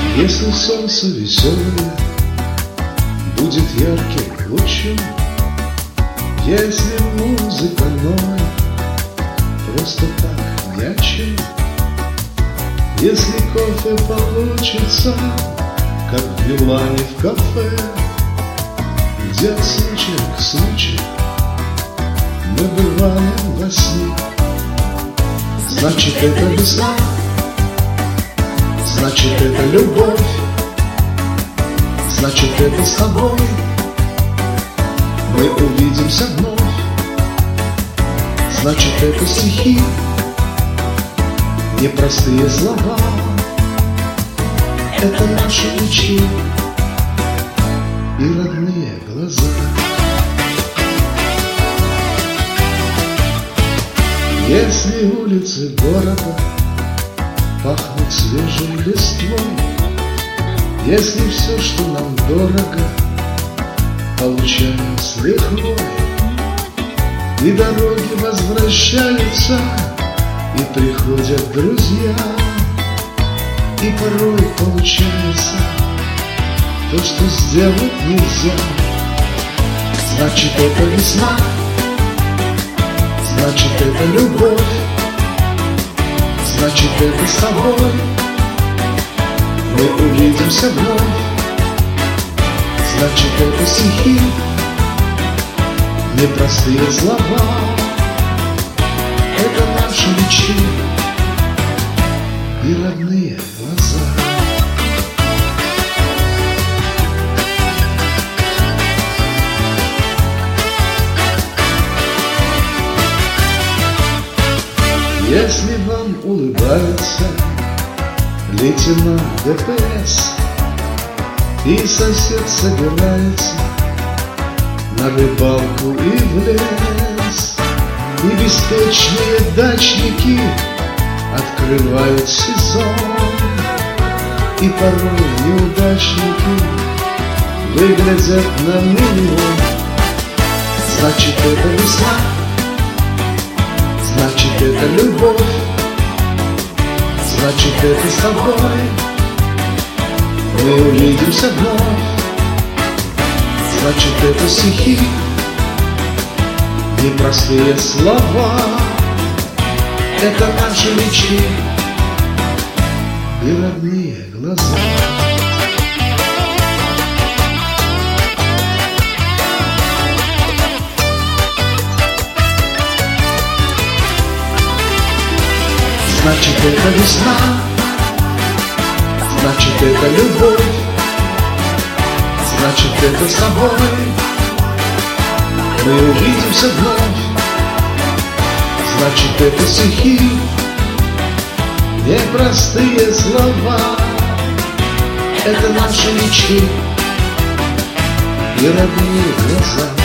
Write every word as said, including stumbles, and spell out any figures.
Если солнце веселое будет ярким лучом, если музыка новая просто так ни о чем, если кофе получится, как в Милане в кафе, где от случая к случаю мы бываем во сне, значит это весна, значит это любовь, значит это с тобой мы увидимся вновь, значит это стихи, непростые слова, это наши лучи и родные глаза. Если улицы города пахнут свежей листвой, если все, что нам дорого, получаем с лихвой, и дороги возвращаются, и приходят друзья, и порой получается то, что сделать нельзя, значит это весна, значит это любовь, значит это с тобой мы увидимся вновь, значит это стихи, непростые слова, это наши мечты и родные глаза. Если вам улыбается лейтенант ДПС, и сосед собирается на рыбалку и в лес, и беспечные дачники открывают сезон, и порой неудачники выглядят на миллион, значит это весна, значит это любовь, значит это с тобой мы увидимся вновь, значит это стихи, непростые слова, это наши мечты и родные глаза. Значит это весна, значит это любовь, значит это с тобой мы увидимся вновь, значит это стихи, непростые слова, это наши мечты и родные глаза.